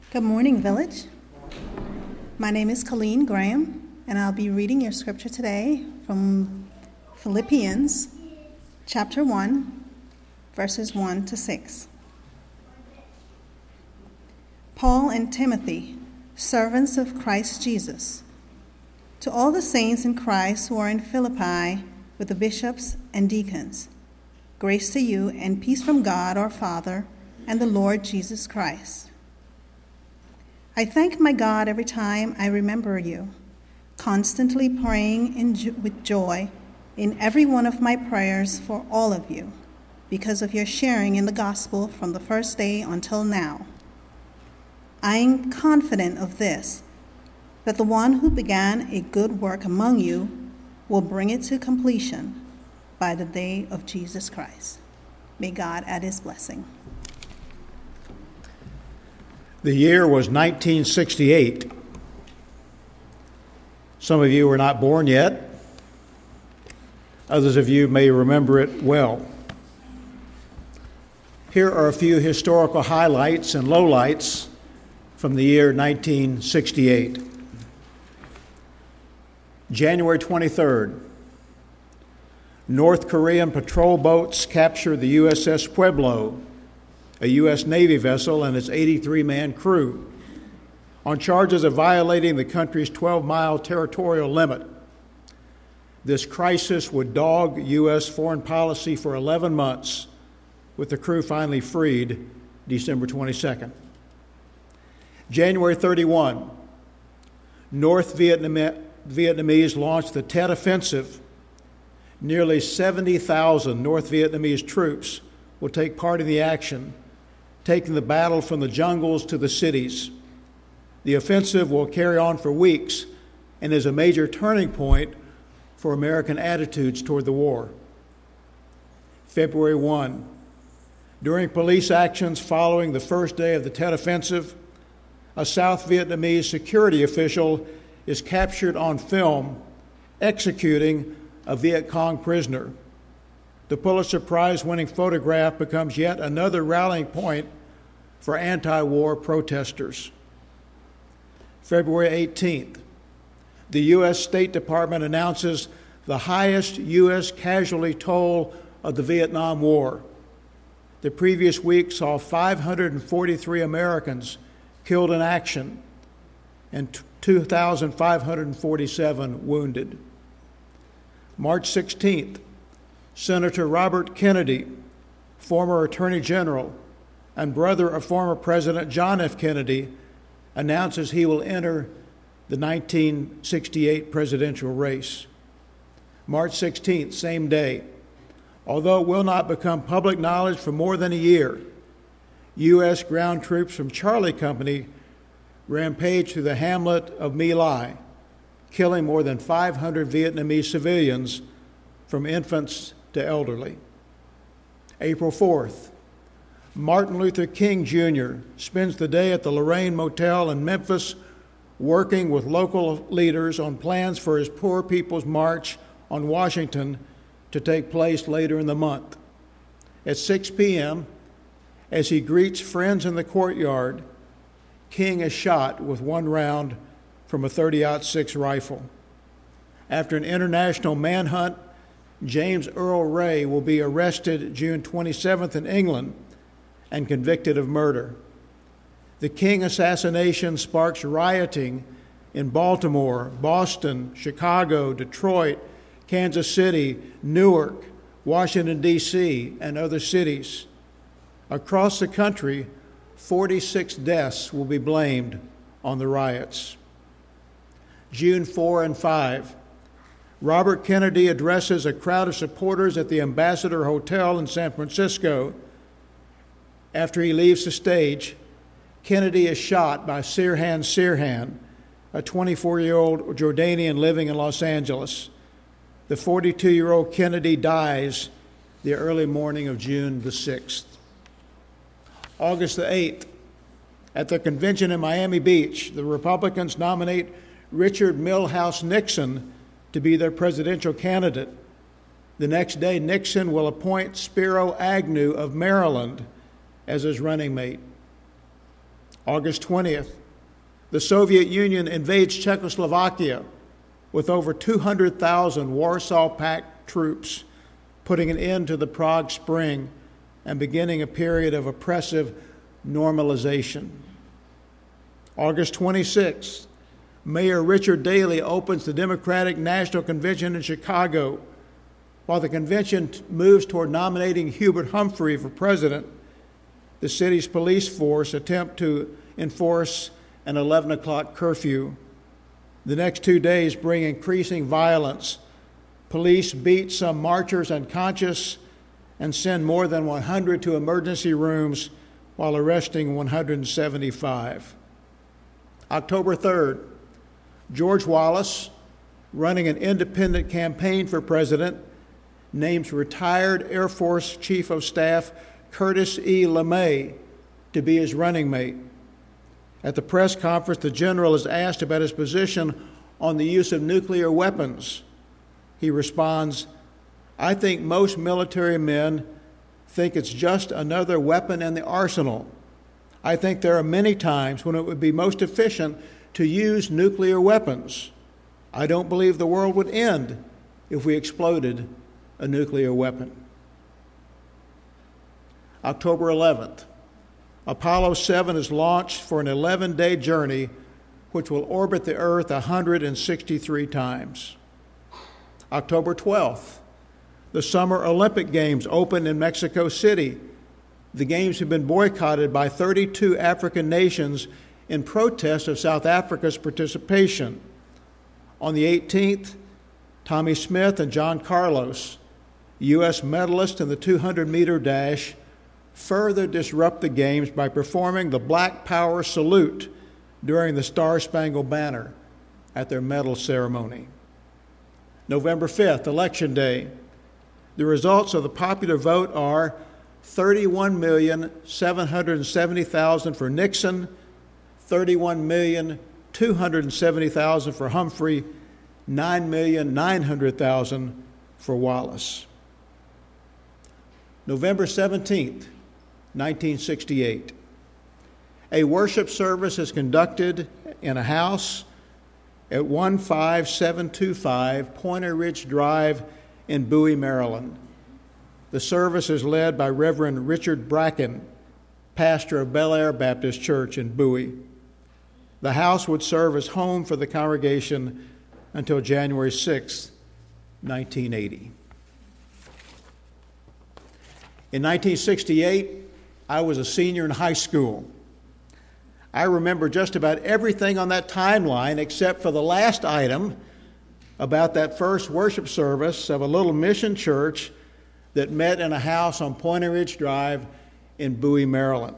Good morning, Village. My name is Colleen Graham, and I'll be reading your scripture today from Philippians chapter 1, verses 1 to 6. Paul and Timothy, servants of Christ Jesus, to all the saints in Christ who are in Philippi with the bishops and deacons, grace to you and peace from God our Father and the Lord Jesus Christ. I thank my God every time I remember you, constantly praying with joy in every one of my prayers for all of you, because of your sharing in the gospel from the first day until now. I am confident of this, that the one who began a good work among you will bring it to completion by the day of Jesus Christ. May God add his blessing. The year was 1968. Some of you were not born yet. Others of you may remember it well. Here are a few historical highlights and lowlights from the year 1968. January 23rd, North Korean patrol boats captured the USS Pueblo, a U.S. Navy vessel and its 83-man crew, on charges of violating the country's 12-mile territorial limit. This crisis would dog U.S. foreign policy for 11 months, with the crew finally freed December 22nd. January 31, North Vietnamese launched the Tet Offensive. Nearly 70,000 North Vietnamese troops will take part in the action, taking the battle from the jungles to the cities. The offensive will carry on for weeks and is a major turning point for American attitudes toward the war. February 1, during police actions following the first day of the Tet Offensive, a South Vietnamese security official is captured on film executing a Viet Cong prisoner. The Pulitzer Prize-winning photograph becomes yet another rallying point for anti-war protesters. February 18th, the U.S. State Department announces the highest U.S. casualty toll of the Vietnam War. The previous week saw 543 Americans killed in action and 2,547 wounded. March 16th, Senator Robert Kennedy, former Attorney General and brother of former President John F. Kennedy, announces he will enter the 1968 presidential race. March 16th, same day, although it will not become public knowledge for more than a year, U.S. ground troops from Charlie Company rampaged through the hamlet of My Lai, killing more than 500 Vietnamese civilians, from infants to elderly. April 4th, Martin Luther King Jr. spends the day at the Lorraine Motel in Memphis working with local leaders on plans for his Poor People's March on Washington to take place later in the month. At 6 p.m., as he greets friends in the courtyard, King is shot with one round from a .30-06 rifle. After an international manhunt, James Earl Ray will be arrested June 27th in England and convicted of murder. The King assassination sparks rioting in Baltimore, Boston, Chicago, Detroit, Kansas City, Newark, Washington, D.C., and other cities. Across the country, 46 deaths will be blamed on the riots. June 4 and 5, Robert Kennedy addresses a crowd of supporters at the Ambassador Hotel in San Francisco. After he leaves the stage, Kennedy is shot by Sirhan Sirhan, a 24-year-old Jordanian living in Los Angeles. The 42-year-old Kennedy dies the early morning of June the 6th. August the 8th, at the convention in Miami Beach, the Republicans nominate Richard Milhous Nixon to be their presidential candidate. The next day, Nixon will appoint Spiro Agnew of Maryland as his running mate. August 20th, the Soviet Union invades Czechoslovakia with over 200,000 Warsaw Pact troops, putting an end to the Prague Spring and beginning a period of oppressive normalization. August 26th, Mayor Richard Daley opens the Democratic National Convention in Chicago. While the convention moves toward nominating Hubert Humphrey for president, the city's police force attempt to enforce an 11 o'clock curfew. The next 2 days bring increasing violence. Police beat some marchers unconscious and send more than 100 to emergency rooms while arresting 175. October 3rd, George Wallace, running an independent campaign for president, names retired Air Force Chief of Staff Curtis E. LeMay to be his running mate. At the press conference, the general is asked about his position on the use of nuclear weapons. He responds, "I think most military men think it's just another weapon in the arsenal. I think there are many times when it would be most efficient to use nuclear weapons. I don't believe the world would end if we exploded a nuclear weapon." October 11th, Apollo 7 is launched for an 11-day journey which will orbit the Earth 163 times. October 12th, the Summer Olympic Games open in Mexico City. The Games have been boycotted by 32 African nations in protest of South Africa's participation. On the 18th, Tommy Smith and John Carlos, U.S. medalists in the 200-meter dash, further disrupt the Games by performing the Black Power salute during the Star-Spangled Banner at their medal ceremony. November 5th, Election Day. The results of the popular vote are 31,770,000 for Nixon, 31,270,000 for Humphrey, 9,900,000 for Wallace. November 17th, 1968. A worship service is conducted in a house at 15725 Pointer Ridge Drive in Bowie, Maryland. The service is led by Reverend Richard Bracken, pastor of Bel Air Baptist Church in Bowie. The house would serve as home for the congregation until January 6, 1980. In 1968, I was a senior in high school. I remember just about everything on that timeline except for the last item about that first worship service of a little mission church that met in a house on Pointer Ridge Drive in Bowie, Maryland.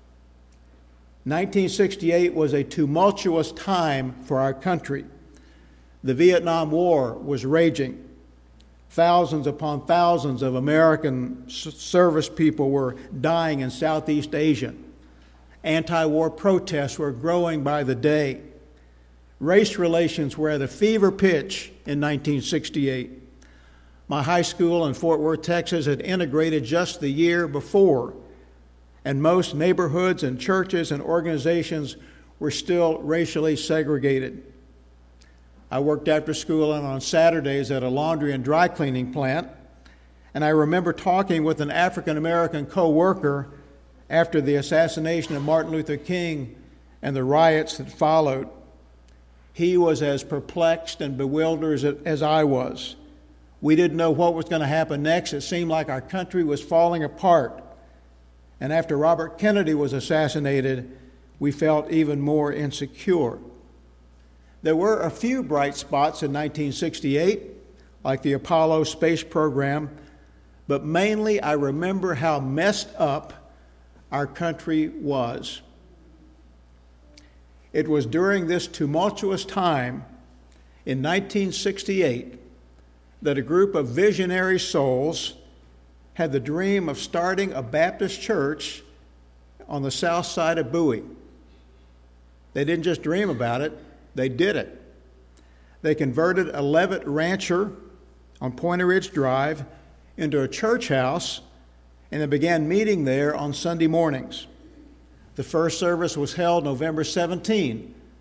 1968 was a tumultuous time for our country. The Vietnam War was raging. Thousands upon thousands of American service people were dying in Southeast Asia. Anti-war protests were growing by the day. Race relations were at a fever pitch in 1968. My high school in Fort Worth, Texas had integrated just the year before, and most neighborhoods and churches and organizations were still racially segregated. I worked after school and on Saturdays at a laundry and dry cleaning plant, and I remember talking with an African-American co-worker after the assassination of Martin Luther King and the riots that followed. He was as perplexed and bewildered as I was. We didn't know what was going to happen next. It seemed like our country was falling apart. And after Robert Kennedy was assassinated, we felt even more insecure. There were a few bright spots in 1968, like the Apollo space program, but mainly I remember how messed up our country was. It was during this tumultuous time in 1968 that a group of visionary souls had the dream of starting a Baptist church on the south side of Bowie. They didn't just dream about it, they did it. They converted a Levitt rancher on Pointer Ridge Drive into a church house, and they began meeting there on Sunday mornings. The first service was held November 17,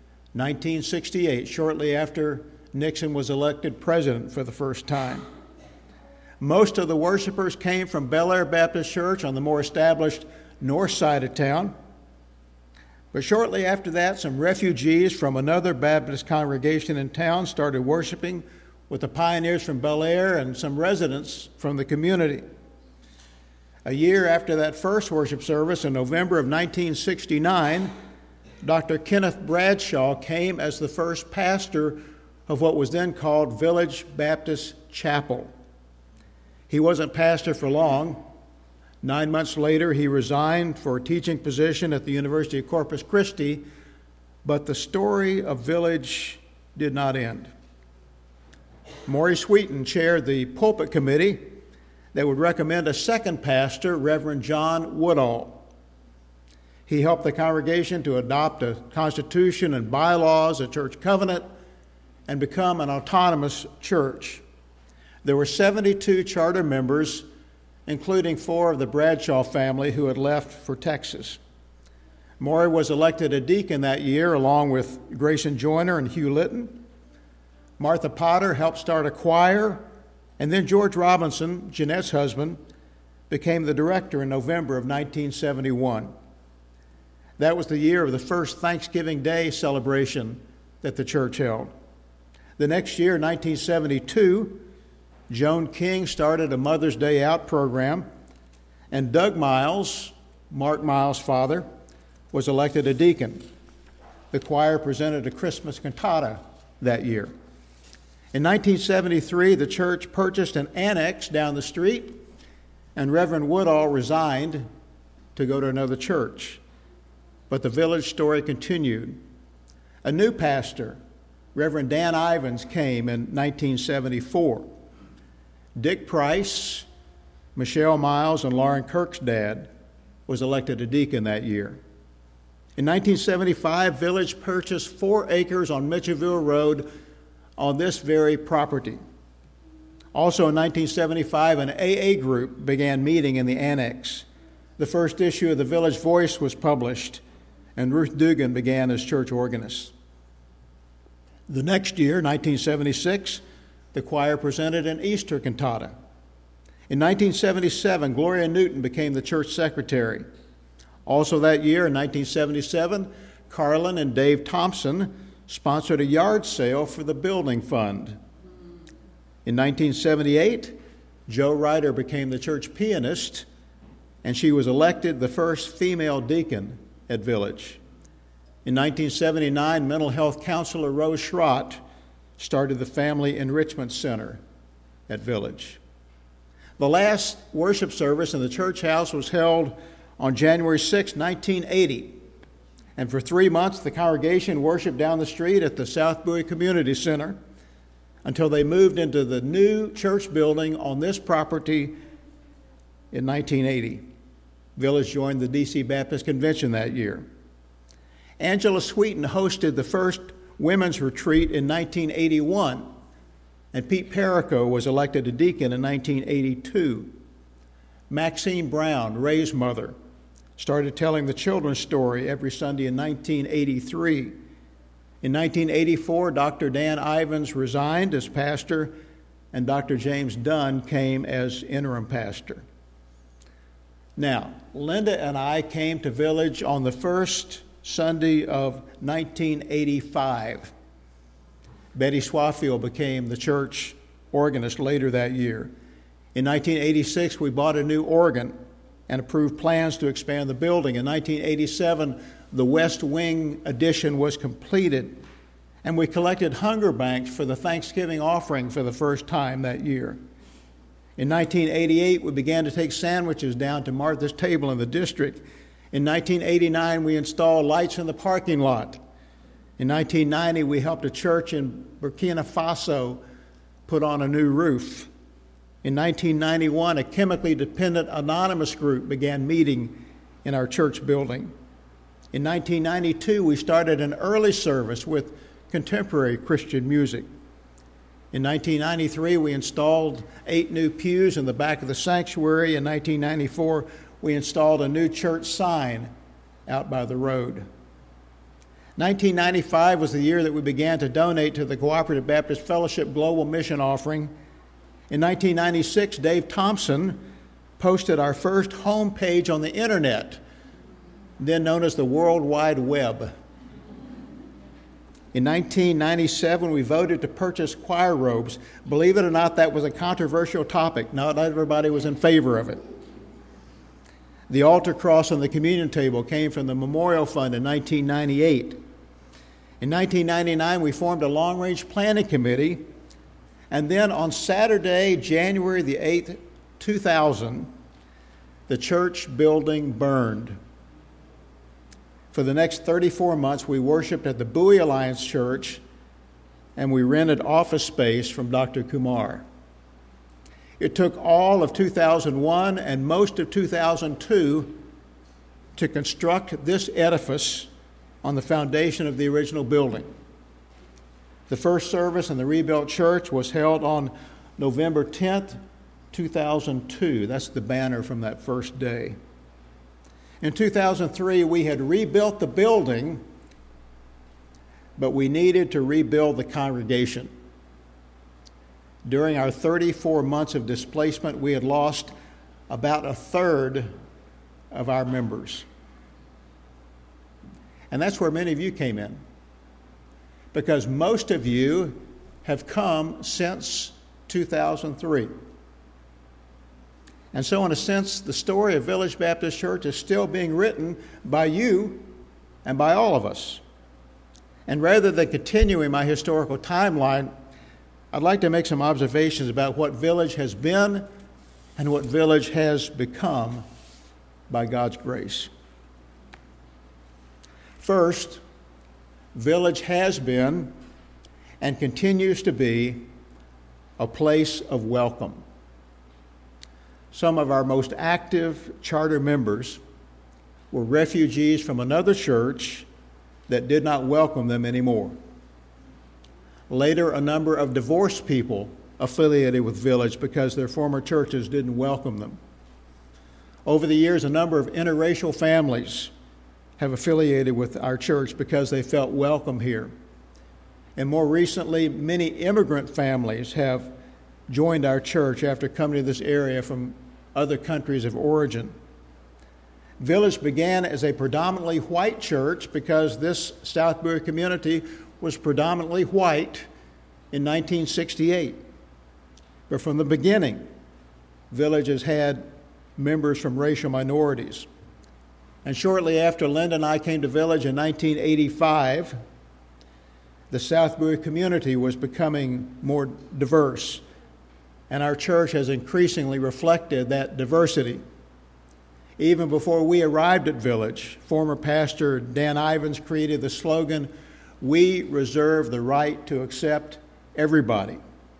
1968, shortly after Nixon was elected president for the first time. Most of the worshipers came from Bel Air Baptist Church on the more established north side of town. But shortly after that, some refugees from another Baptist congregation in town started worshiping with the pioneers from Bel Air and some residents from the community. A year after that first worship service, in November of 1969, Dr. Kenneth Bradshaw came as the first pastor of what was then called Village Baptist Chapel. He wasn't pastor for long. 9 months later, he resigned for a teaching position at the University of Corpus Christi, but the story of Village did not end. Maury Sweeten chaired the pulpit committee that would recommend a second pastor, Reverend John Woodall. He helped the congregation to adopt a constitution and bylaws, a church covenant, and become an autonomous church. There were 72 charter members, including 4 of the Bradshaw family who had left for Texas. Maury was elected a deacon that year, along with Grayson Joyner and Hugh Litton. Martha Potter helped start a choir, and then George Robinson, Jeanette's husband, became the director in November of 1971. That was the year of the first Thanksgiving Day celebration that the church held. The next year, 1972, Joan King started a Mother's Day Out program, and Doug Miles, Mark Miles' father, was elected a deacon. The choir presented a Christmas cantata that year. In 1973, the church purchased an annex down the street, and Reverend Woodall resigned to go to another church. But the Village story continued. A new pastor, Reverend Dan Ivins, came in 1974. Dick Price, Michelle Miles, and Lauren Kirk's dad, was elected a deacon that year. In 1975, Village purchased 4 acres on Mitchellville Road on this very property. Also in 1975, an AA group began meeting in the annex. The first issue of the Village Voice was published, and Ruth Dugan began as church organist. The next year, 1976, the choir presented an Easter cantata. In 1977, Gloria Newton became the church secretary. Also that year, in 1977, Carlin and Dave Thompson sponsored a yard sale for the building fund. In 1978, Joe Ryder became the church pianist, and she was elected the first female deacon at Village. In 1979, mental health counselor Rose Schrott started the Family Enrichment Center at Village. The last worship service in the church house was held on January 6, 1980. And for 3 months, the congregation worshiped down the street at the South Bowie Community Center until they moved into the new church building on this property in 1980. Village joined the D.C. Baptist Convention that year. Angela Sweeten hosted the first women's retreat in 1981, and Pete Perico was elected a deacon in 1982. Maxine Brown, Ray's mother, started telling the children's story every Sunday in 1983. In 1984, Dr. Dan Ivins resigned as pastor, and Dr. James Dunn came as interim pastor. Now, Linda and I came to Village on the first Sunday of 1985. Betty Swaffield became the church organist later that year. In 1986, we bought a new organ and approved plans to expand the building. In 1987, the West Wing addition was completed, and we collected hunger banks for the Thanksgiving offering for the first time that year. In 1988, we began to take sandwiches down to Martha's Table in the district. In 1989, we installed lights in the parking lot. In 1990, we helped a church in Burkina Faso put on a new roof. In 1991, a chemically dependent anonymous group began meeting in our church building. In 1992, we started an early service with contemporary Christian music. In 1993, we installed 8 new pews in the back of the sanctuary. In 1994, we installed a new church sign out by the road. 1995 was the year that we began to donate to the Cooperative Baptist Fellowship Global Mission Offering. In 1996, Dave Thompson posted our first homepage on the internet, then known as the World Wide Web. In 1997, we voted to purchase choir robes. Believe it or not, that was a controversial topic. Not everybody was in favor of it. The altar cross on the communion table came from the Memorial Fund in 1998. In 1999, we formed a long-range planning committee, and then on Saturday, January the 8th, 2000, the church building burned. For the next 34 months, we worshiped at the Bowie Alliance Church, and we rented office space from Dr. Kumar. It took all of 2001 and most of 2002 to construct this edifice on the foundation of the original building. The first service in the rebuilt church was held on November 10th, 2002. That's the banner from that first day. In 2003, we had rebuilt the building, but we needed to rebuild the congregation. During our 34 months of displacement, we had lost about a third of our members. And that's where many of you came in, because most of you have come since 2003. And so, in a sense, the story of Village Baptist Church is still being written by you and by all of us. And rather than continuing my historical timeline, I'd like to make some observations about what Village has been and what Village has become by God's grace. First, Village has been and continues to be a place of welcome. Some of our most active charter members were refugees from another church that did not welcome them anymore. Later, a number of divorced people affiliated with Village because their former churches didn't welcome them. Over the years, a number of interracial families have affiliated with our church because they felt welcome here. And more recently, many immigrant families have joined our church after coming to this area from other countries of origin. Village began as a predominantly white church because this South Bowie community was predominantly white in 1968. But from the beginning, Village has had members from racial minorities. And shortly after Linda and I came to Village in 1985, the South Bowie community was becoming more diverse, and our church has increasingly reflected that diversity. Even before we arrived at Village, former pastor Dan Ivins created the slogan, "We reserve the right to accept everybody."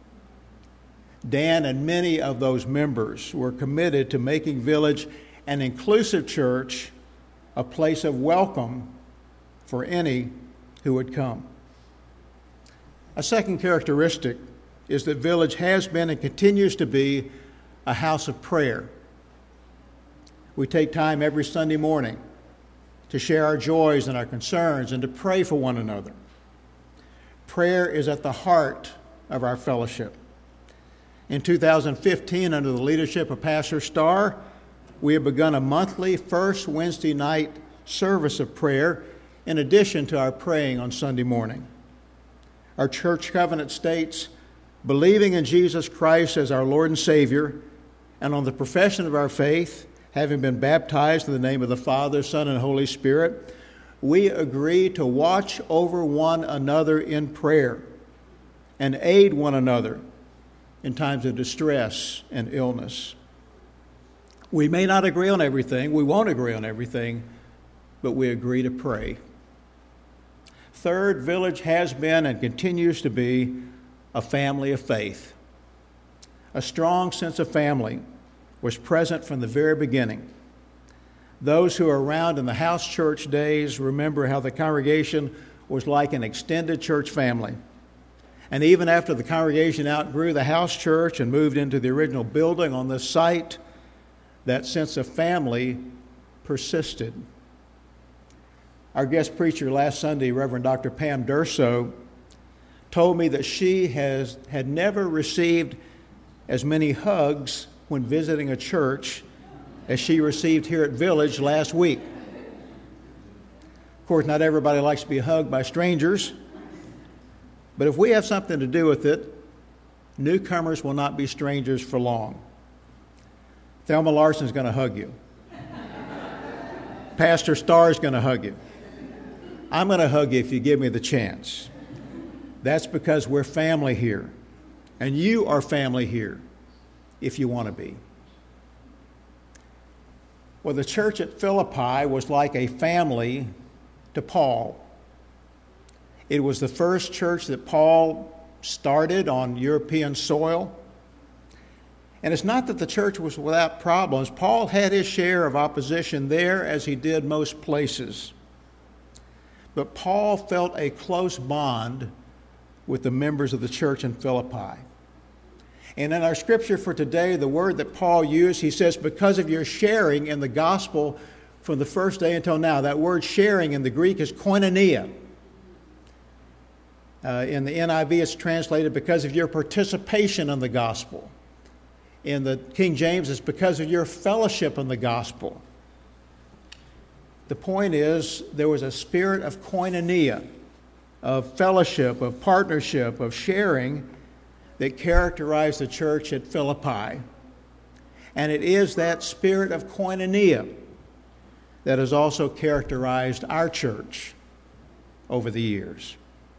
Dan and many of those members were committed to making Village an inclusive church, a place of welcome for any who would come. A second characteristic is that Village has been and continues to be a house of prayer. We take time every Sunday morning to share our joys and our concerns and to pray for one another. Prayer is at the heart of our fellowship. In 2015, under the leadership of Pastor Starr, we have begun a monthly first Wednesday night service of prayer in addition to our praying on Sunday morning. Our church covenant states, believing in Jesus Christ as our Lord and Savior, and on the profession of our faith, having been baptized in the name of the Father, Son, and Holy Spirit, we agree to watch over one another in prayer and aid one another in times of distress and illness. We may not agree on everything, we won't agree on everything, but we agree to pray. Third, Village has been and continues to be a family of faith. A strong sense of family was present from the very beginning. Those who are around in the house church days remember how the congregation was like an extended church family. And even after the congregation outgrew the house church and moved into the original building on this site, that sense of family persisted. Our guest preacher last Sunday, Reverend Dr. Pam Durso, told me that she had never received as many hugs when visiting a church as she received here at Village last week. Of course, not everybody likes to be hugged by strangers, but if we have something to do with it, newcomers will not be strangers for long. Thelma Larson's going to hug you. Pastor Starr's going to hug you. I'm going to hug you if you give me the chance. That's because we're family here, and you are family here if you want to be. Well, the church at Philippi was like a family to Paul. It was the first church that Paul started on European soil. And it's not that the church was without problems. Paul had his share of opposition there, as he did most places. But Paul felt a close bond with the members of the church in Philippi. And in our scripture for today, the word that Paul used, he says, because of your sharing in the gospel from the first day until now. That word sharing in the Greek is koinonia. In the NIV, it's translated because of your participation in the gospel. In the King James, it's because of your fellowship in the gospel. The point is, there was a spirit of koinonia, of fellowship, of partnership, of sharing that characterized the church at Philippi. And it is that spirit of koinonia that has also characterized our church over the years.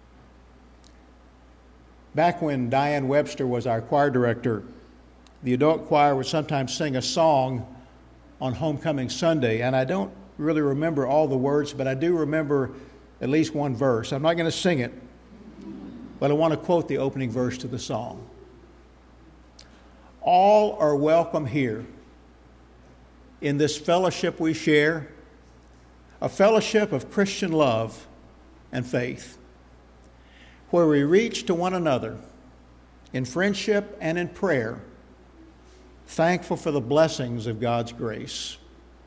Back when Diane Webster was our choir director, the adult choir would sometimes sing a song on Homecoming Sunday, and I don't really remember all the words, but I do remember at least one verse. I'm not going to sing it, but I want to quote the opening verse to the song. All are welcome here in this fellowship we share, a fellowship of Christian love and faith, where we reach to one another in friendship and in prayer, thankful for the blessings of God's grace.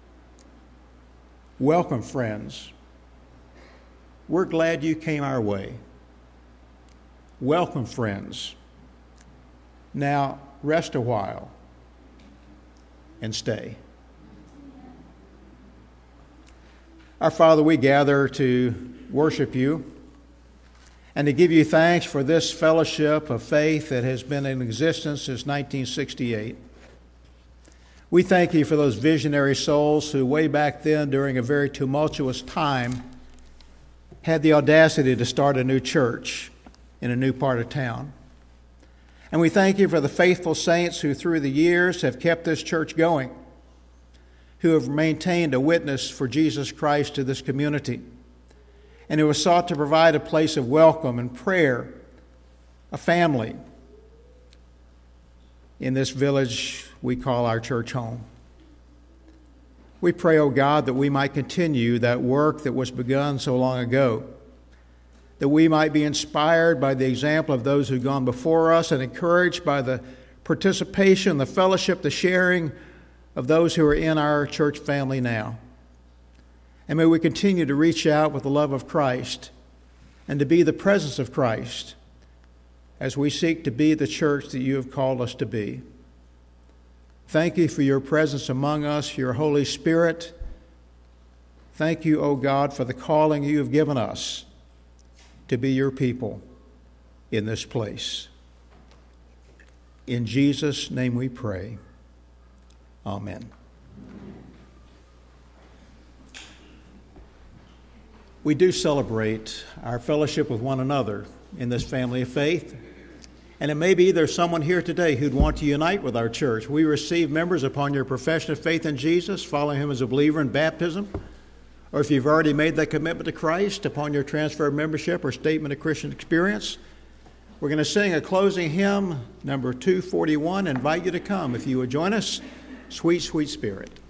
Welcome, friends. We're glad you came our way. Welcome, friends. Now, rest a while and stay. Our Father, we gather to worship you and to give you thanks for this fellowship of faith that has been in existence since 1968. We thank you for those visionary souls who way back then, during a very tumultuous time, had the audacity to start a new church in a new part of town. And we thank you for the faithful saints who through the years have kept this church going, who have maintained a witness for Jesus Christ to this community, and who have sought to provide a place of welcome and prayer, a family in this village we call our church home. We pray, O God, that we might continue that work that was begun so long ago, that we might be inspired by the example of those who've gone before us and encouraged by the participation, the fellowship, the sharing of those who are in our church family now. And may we continue to reach out with the love of Christ and to be the presence of Christ as we seek to be the church that you have called us to be. Thank you for your presence among us, your Holy Spirit. Thank you, O God, for the calling you have given us to be your people in this place. In Jesus' name we pray. Amen. We do celebrate our fellowship with one another in this family of faith. And it may be there's someone here today who'd want to unite with our church. We receive members upon your profession of faith in Jesus, following him as a believer in baptism, or if you've already made that commitment to Christ upon your transfer of membership or statement of Christian experience. We're going to sing a closing hymn, number 241. Invite you to come if you would join us. Sweet, sweet Spirit.